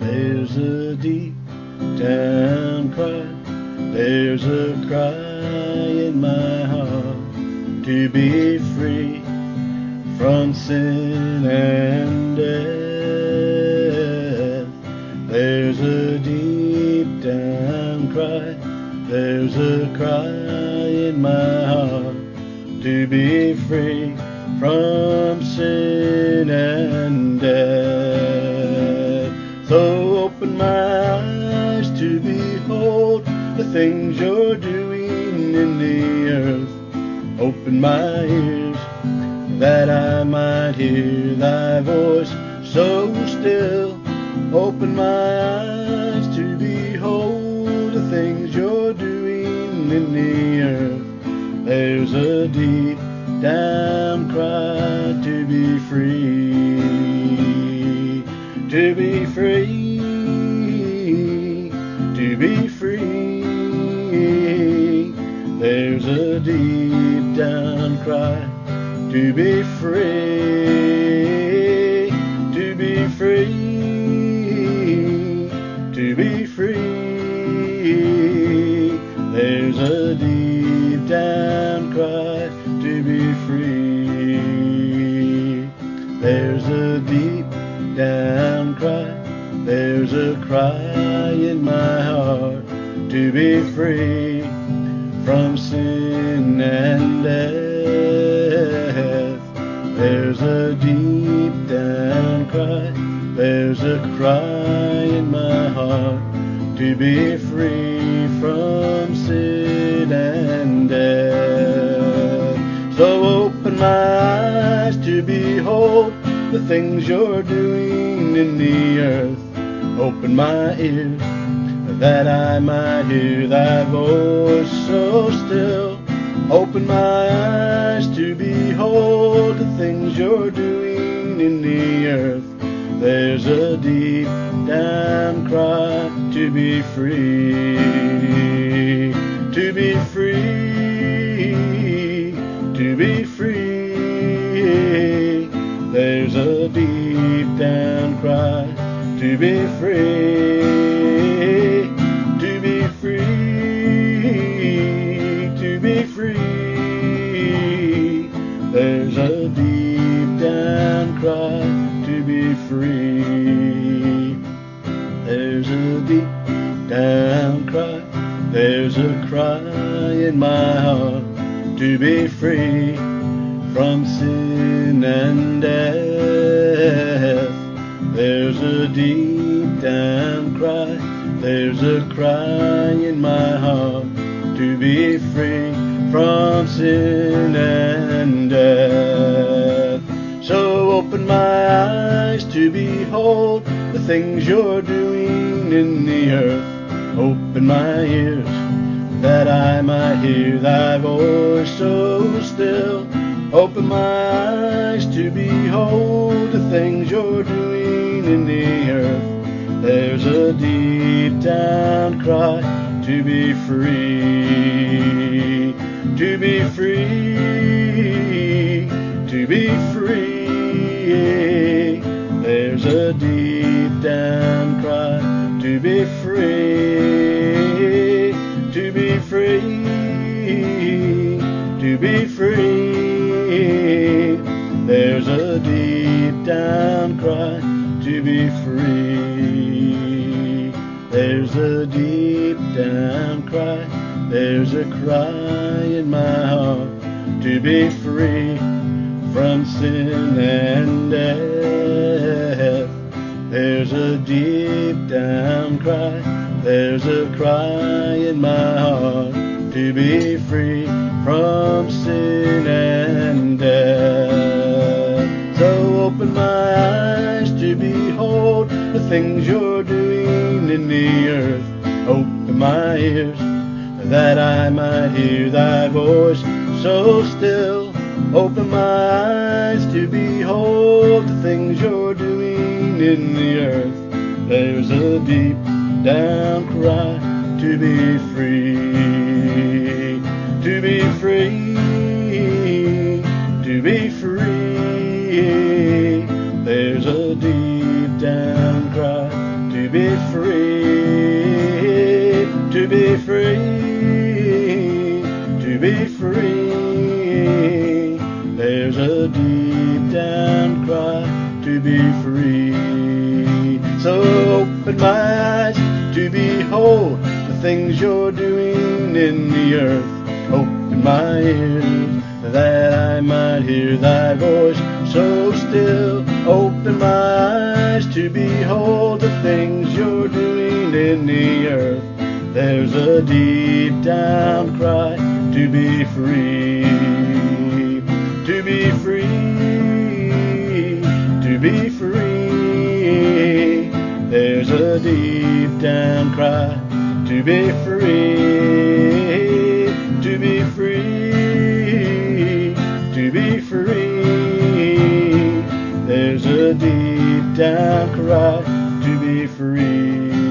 There's a deep down cry, there's a cry in my heart to be free from sin and death. There's a deep down cry, there's a cry in my heart to be free from sin and death. So open my eyes to behold the things you're doing in the earth. Open my ears that I might hear thy voice so still. Open my eyes to behold the things you're doing in the earth. There's a deep down cry to be free, to be free, to be free. There's a deep down cry to be free, to be free, to be free. There's a deep down cry to be free. There's a deep down cry, there's a cry in my heart to be free from sin and death. There's a deep down cry, there's a cry in my heart to be free from sin and death. So open my eyes to behold the things you're doing in the earth. Open my ears that I might hear thy voice so still. Open my eyes to behold the things you're doing in the earth. There's a deep down cry to be free, to be free, to be free. There's a deep down cry to be free, to be free, to be free. There's a deep down cry to be free. There's a deep down cry, there's a cry in my heart to be free from sin and death. There's a deep down cry, there's a cry in my heart to be free from sin and death. So open my eyes to behold the things you're doing in the earth. Open my ears that I might hear thy voice so still. Open my eyes to behold the things you're doing in the earth. There's a deep down cry to be free, to be free, to be free. There's a deep down cry to be free, to be free, to be free. There's a deep down cry to be free. There's a deep down cry, there's a cry in my heart to be free from sin and death. There's a deep down cry, there's a cry in my heart to be free from sin and death. So open my eyes to behold the things you're doing in the earth. Open my ears that I might hear thy voice so still. Open my eyes to behold the things you're doing in the earth. There's a deep down cry to be free, to be free, to be free. There's a deep down cry to be free, to be free, to be free. There's a deep down cry to be free. So open my eyes to behold the things you're doing in the earth. Open my ears that I might hear thy voice so still. Open my eyes to behold the things you're doing in the earth. There's a deep down cry to be free, to be free, to be free. There's a deep down cry to be free, to be free, to be free. There's a deep down cry to be free.